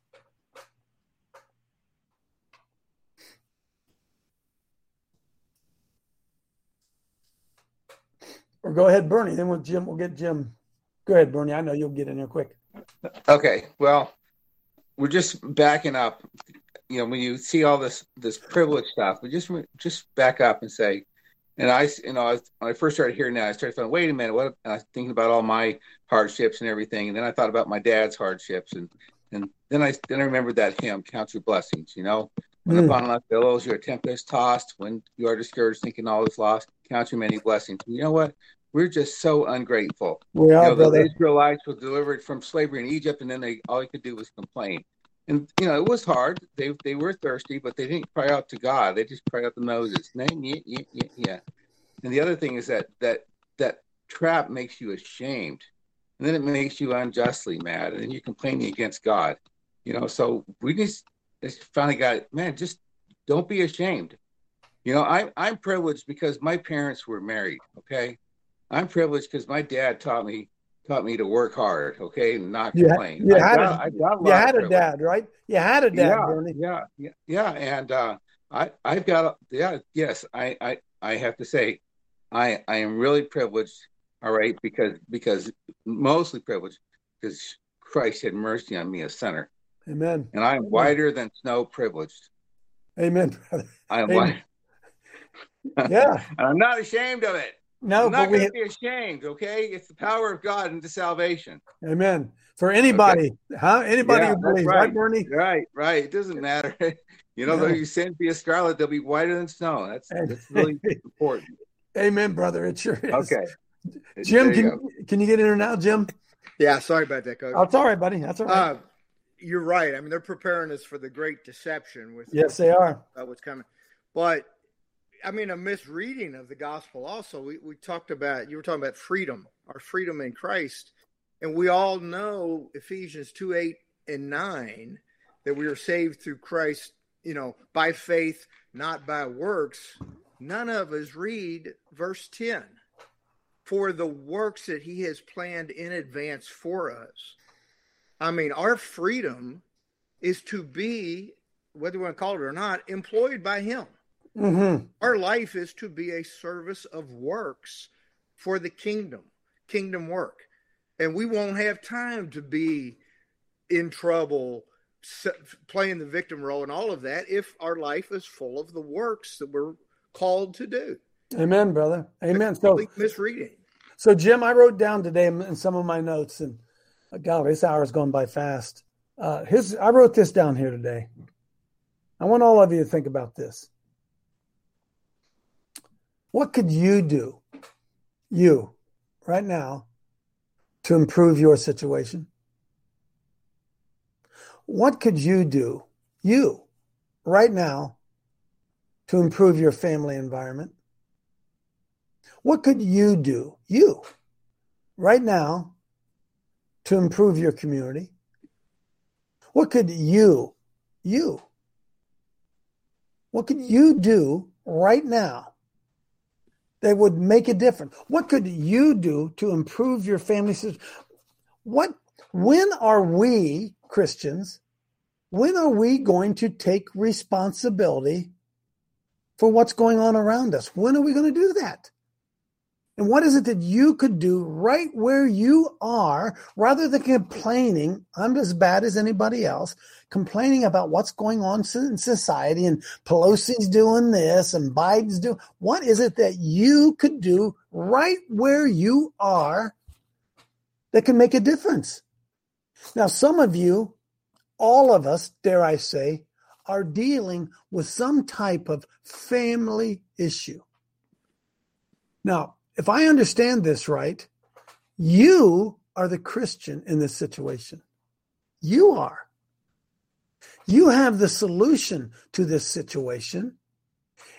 Or go ahead, Bernie. Then we'll Jim. We'll get Jim. Go ahead, Bernie. I know you'll get in there quick. Okay. Well, we're just backing up. You know, when you see all this this privilege stuff, we just just back up and say, and I, you know, I was, when I first started hearing that, I started thinking, wait a minute, what? And I was thinking about all my hardships and everything, and then I thought about my dad's hardships, and and then I then I remembered that hymn, "Count Your Blessings." You know, when Mm. upon left billows your tempest tossed, when you are discouraged, thinking all is lost, count your many blessings. You know what? We're just so ungrateful. We You are, know, the brother. Israelites were delivered from slavery in Egypt, and then they all they could do was complain. And you know, it was hard. They they were thirsty, but they didn't cry out to God. They just cried out to Moses. Nah, yeah, yeah, yeah, yeah. And the other thing is that that that trap makes you ashamed, and then it makes you unjustly mad, and then you're complaining against God. You know, so we just, just finally got it. Man, just don't be ashamed. You know, I'm I'm privileged because my parents were married. Okay, I'm privileged because my dad taught me taught me to work hard. Okay, and not You, complain. you I had, got, a, I got a you lot had of a privilege. dad, right? You had a dad, Yeah, Bernie. yeah, yeah, yeah, and uh, I I've got yeah yes I I I have to say I I am really privileged. All right, because because mostly privileged because Christ had mercy on me, a sinner, Amen. and I am Amen. whiter than snow privileged. Amen, brother. I am Amen. white. Yeah. And I'm not ashamed of it. No, I'm but not we going to be ashamed. Okay, it's the power of God into salvation. Amen. For anybody, huh? Anybody Yeah, who that's believes, right, right. Bernie? Right, right. It doesn't matter. You know, Yeah. though you sin be a scarlet, they'll be whiter than snow. That's that's really important. Amen, brother. It sure is. Okay. Jim, There you can, can you get in there now, Jim? Yeah, sorry about that, Coach. Oh, it's all right, buddy. That's all right. Uh, you're right. I mean, they're preparing us for the great deception with Yes, they are. uh, what's coming. But I mean, a misreading of the gospel. Also, we we talked about you were talking about freedom, our freedom in Christ, and we all know Ephesians two eight and nine that we are saved through Christ. You know, by faith, not by works. None of us read verse ten. For the works that he has planned in advance for us. I mean, our freedom is to be, whether we want to call it or not, employed by him. Mm-hmm. Our life is to be a service of works for the kingdom, kingdom work. And we won't have time to be in trouble, playing the victim role and all of that if our life is full of the works that we're called to do. Amen, brother. Amen. So, misreading. So, Jim, I wrote down today in some of my notes, and uh, God, this hour's gone by fast. Uh, his, I wrote this down here today. I want all of you to think about this. What could you do, you, right now, to improve your situation? What could you do, you, right now, to improve your family environment? What could you do, you, right now, to improve your community? What could you, you, what could you do right now that would make a difference? What could you do to improve your family system? What, when are we, Christians, when are we going to take responsibility for what's going on around us? When are we going to do that? And what is it that you could do right where you are, rather than complaining, I'm as bad as anybody else, complaining about what's going on in society and Pelosi's doing this and Biden's doing, what is it that you could do right where you are that can make a difference? Now, some of you, all of us, dare I say, are dealing with some type of family issue. Now, if I understand this right, you are the Christian in this situation. You are. You have the solution to this situation,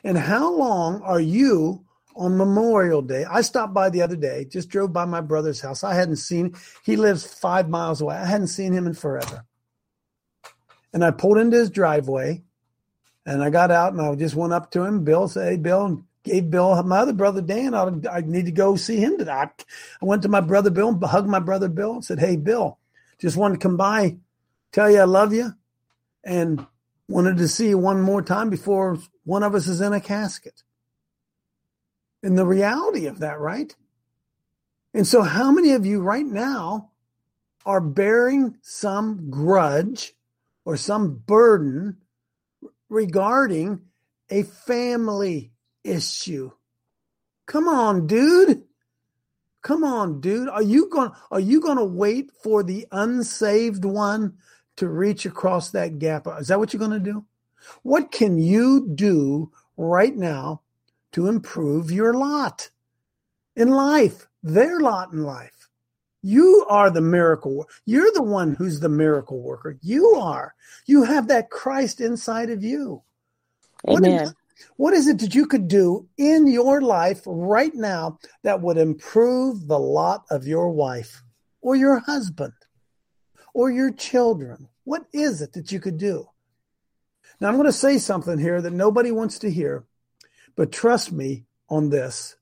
And how long are you on Memorial Day? I stopped by the other day, just drove by my brother's house. I hadn't seen, he lives five miles away. I hadn't seen him in forever. And I pulled into his driveway and I got out and I just went up to him. Bill said, hey, Bill, and gave Bill, my other brother, Dan, I, I need to go see him today. I, I went to my brother, Bill, and hugged my brother, Bill, and said, hey, Bill, just wanted to come by, tell you I love you, and wanted to see you one more time before one of us is in a casket. And the reality of that, right? And so how many of you right now are bearing some grudge or some burden regarding a family issue? Come on, dude. Come on, dude. Are you going are you going to wait for the unsaved one to reach across that gap? Is that what you're going to do? What can you do right now to improve your lot in life, their lot in life? You are the miracle. You're the one who's the miracle worker. You are. You have that Christ inside of you. Amen. What is, what is it that you could do in your life right now that would improve the lot of your wife or your husband or your children? What is it that you could do? Now, I'm going to say something here that nobody wants to hear, but trust me on this.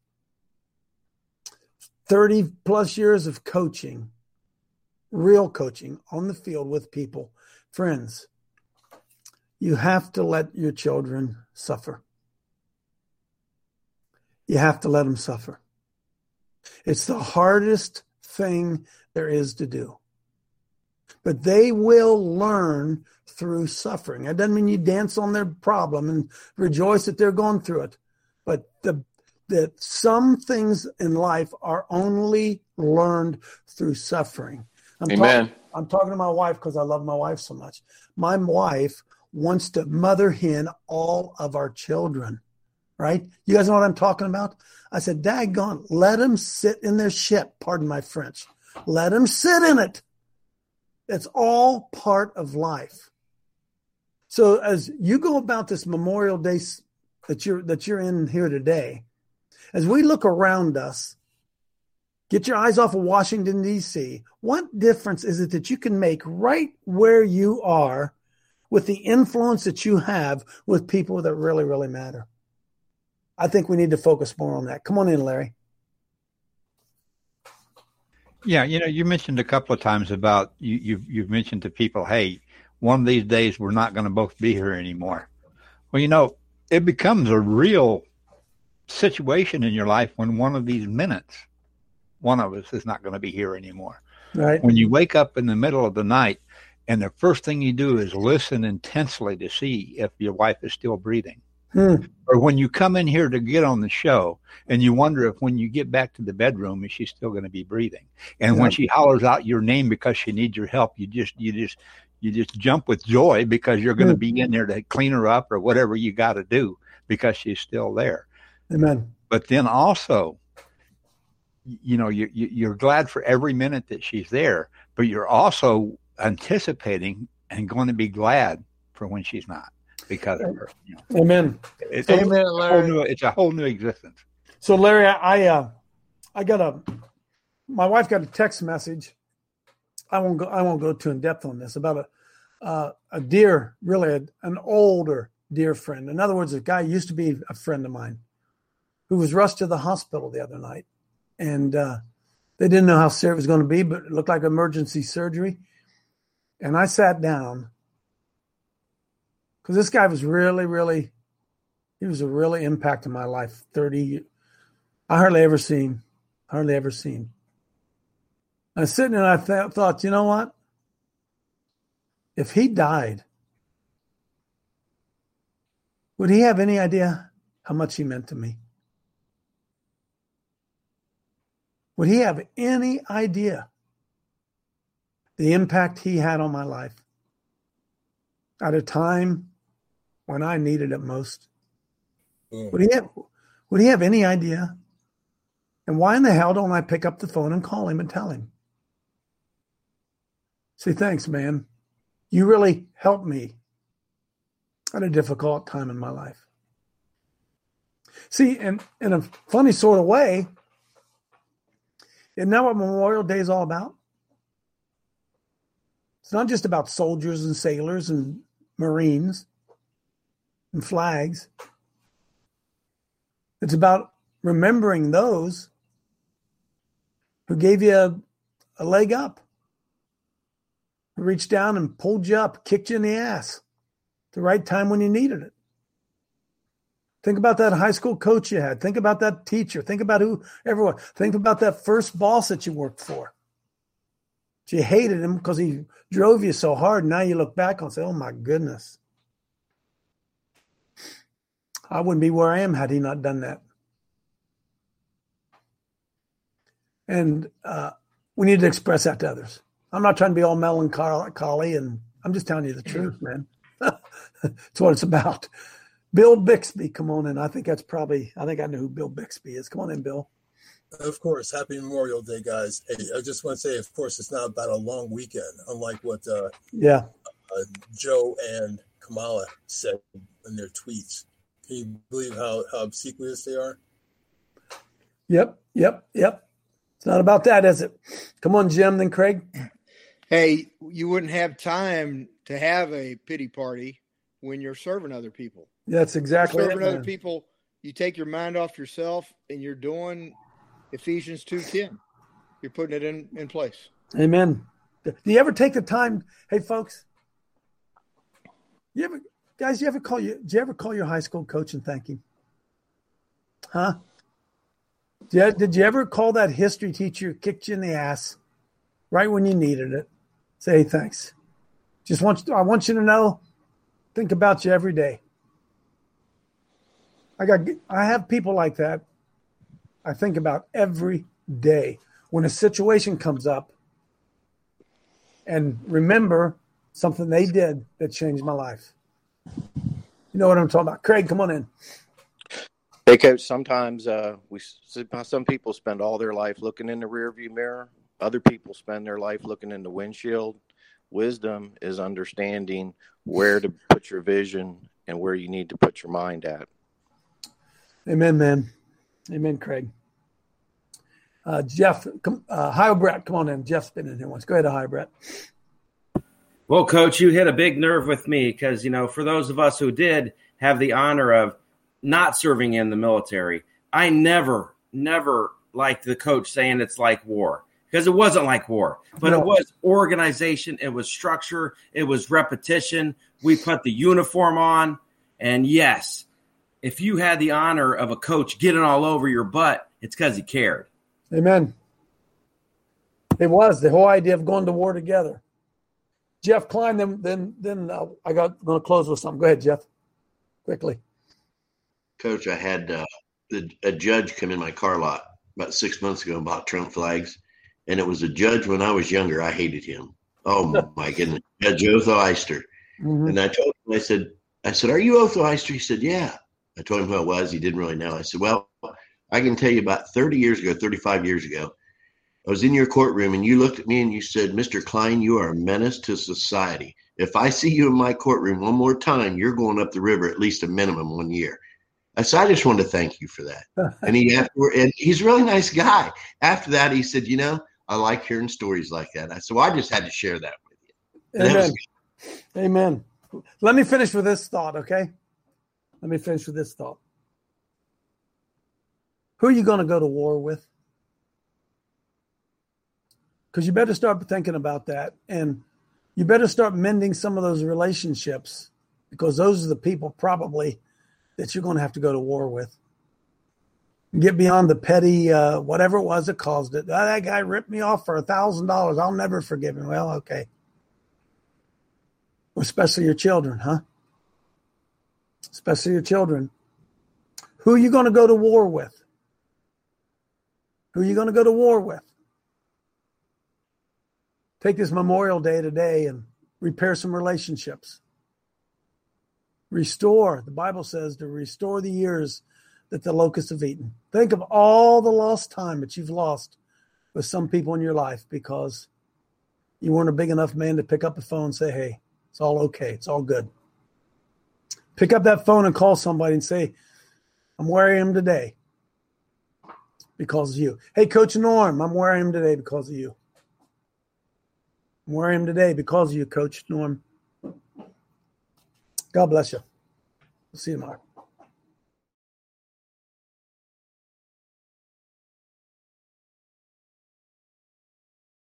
thirty plus years of coaching, real coaching on the field with people. Friends, you have to let your children suffer. You have to let them suffer. It's the hardest thing there is to do. But they will learn through suffering. That doesn't mean you dance on their problem and rejoice that they're going through it. But the that some things in life are only learned through suffering. I'm Amen. Talk, I'm talking to my wife because I love my wife so much. My wife wants to mother hen all of our children, right? You guys know what I'm talking about? I said, daggone, let them sit in their shit. Pardon my French. Let them sit in it. It's all part of life. So as you go about this Memorial Day that you're that you're in here today, as we look around us, get your eyes off of Washington, D C, what difference is it that you can make right where you are with the influence that you have with people that really, really matter? I think we need to focus more on that. Come on in, Larry. Yeah, you know, you mentioned a couple of times about, you, you've, you've mentioned to people, hey, one of these days we're not going to both be here anymore. Well, you know, it becomes a real situation in your life when one of these minutes, one of us is not going to be here anymore. Right. When you wake up in the middle of the night and the first thing you do is listen intensely to see if your wife is still breathing. Hmm. Or when you come in here to get on the show and you wonder if when you get back to the bedroom, is she still going to be breathing? And Yeah. when she hollers out your name because she needs your help, you just, you just, you just jump with joy because you're going to Hmm. be in there to clean her up or whatever you got to do because she's still there. Amen. But then also, you know, you, you, you're glad for every minute that she's there, but you're also anticipating and going to be glad for when she's not because of her. You know. Amen. It's, So- a, it's, a whole new, it's a whole new existence. So, Larry, I I, uh, I got a my wife got a text message. I won't go. I won't go too in depth on this about a uh, a dear, really a, an older dear friend. In other words, a guy used to be a friend of mine who was rushed to the hospital the other night, and uh, they didn't know how serious it was going to be, but it looked like emergency surgery. And I sat down because this guy was really, really, he was a really impact in my life. thirty I hardly ever seen, hardly ever seen. I was sitting and I th- thought, you know what? If he died, would he have any idea how much he meant to me? Would he have any idea the impact he had on my life at a time when I needed it most? Mm. Would he have, would he have any idea? And why in the hell don't I pick up the phone and call him and tell him? Say, thanks, man. You really helped me at a difficult time in my life. See, and in a funny sort of way, isn't that what Memorial Day is all about? It's not just about soldiers and sailors and Marines and flags. It's about remembering those who gave you a, a leg up, who reached down and pulled you up, kicked you in the ass at the right time when you needed it. Think about that high school coach you had. Think about that teacher. Think about who everyone. Think about that first boss that you worked for. You hated him because he drove you so hard. Now you look back and say, oh, my goodness. I wouldn't be where I am had he not done that. And uh, we need to express that to others. I'm not trying to be all melancholy, and I'm just telling you the truth, man. That's what it's about. Bill Bixby, come on in. I think that's probably, I think I know who Bill Bixby is. Come on in, Bill. Of course. Happy Memorial Day, guys. Hey, I just want to say, of course, it's not about a long weekend, unlike what uh, yeah uh, Joe and Kamala said in their tweets. Can you believe how, how obsequious they are? Yep, yep, yep. It's not about that, is it? Come on, Jim, then Craig. Hey, you wouldn't have time to have a pity party when you're serving other people. That's exactly you're serving it, other man. people. You take your mind off yourself, and you're doing Ephesians two ten. You're putting it in, in place. Amen. Do you ever take the time? Hey, folks, you ever, guys, you ever call you? Do you ever call your high school coach and thank him? Huh? Did you, did you ever call that history teacher who kicked you in the ass right when you needed it? Say, hey, thanks. Just want you, I want you to know, think about you every day. I got, I have people like that. I think about every day when a situation comes up, and remember something they did that changed my life. You know what I'm talking about. Craig, come on in. Hey, Coach, sometimes uh, we some people spend all their life looking in the rearview mirror. Other people spend their life looking in the windshield. Wisdom is understanding where to put your vision and where you need to put your mind at. Amen, man. Amen, Craig. Uh, Jeff, come, uh, hi, Brett. Come on in. Jeff's been in here once. Go ahead, hi, Brett. Well, Coach, you hit a big nerve with me because, you know, for those of us who did have the honor of not serving in the military, I never, never liked the coach saying it's like war, because it wasn't like war, but No. it was organization. It was structure. It was repetition. We put the uniform on. And yes, if you had the honor of a coach getting all over your butt, it's because he cared. Amen. It was the whole idea of going to war together. Jeff Klein, then then then uh, I got going to close with something. Go ahead, Jeff, quickly. Coach, I had uh, the, a judge come in my car lot about six months ago and bought Trump flags, and it was a judge when I was younger. I hated him. Oh my goodness, Judge Otho Eister. Mm-hmm. And I told him, I said, I said, are you Otho Eister? He said, yeah. I told him who I was. He didn't really know. I said, well, I can tell you about thirty years ago, thirty-five years ago, I was in your courtroom and you looked at me and you said, Mister Klein, you are a menace to society. If I see you in my courtroom one more time, you're going up the river at least a minimum one year. I said, I just wanted to thank you for that. And he after, and he's a really nice guy. After that, he said, you know, I like hearing stories like that. I said, well, I just had to share that with you. And that Amen. was- Amen. Let me finish with this thought, okay? Let me finish with this thought. Who are you going to go to war with? Because you better start thinking about that. And you better start mending some of those relationships, because those are the people probably that you're going to have to go to war with. Get beyond the petty, uh, whatever it was that caused it. Oh, that guy ripped me off for a thousand dollars. I'll never forgive him. Well, okay. Especially your children, huh? Especially your children. Who are you going to go to war with? Who are you going to go to war with? Take this Memorial Day today and repair some relationships. Restore. The Bible says to restore the years that the locusts have eaten. Think of all the lost time that you've lost with some people in your life because you weren't a big enough man to pick up the phone and say, hey, it's all okay. It's all good. Pick up that phone and call somebody and say, I'm where I am today because of you. Hey, Coach Norm, I'm where I am today because of you. I'm where I am today because of you, Coach Norm. God bless you. We'll see you tomorrow.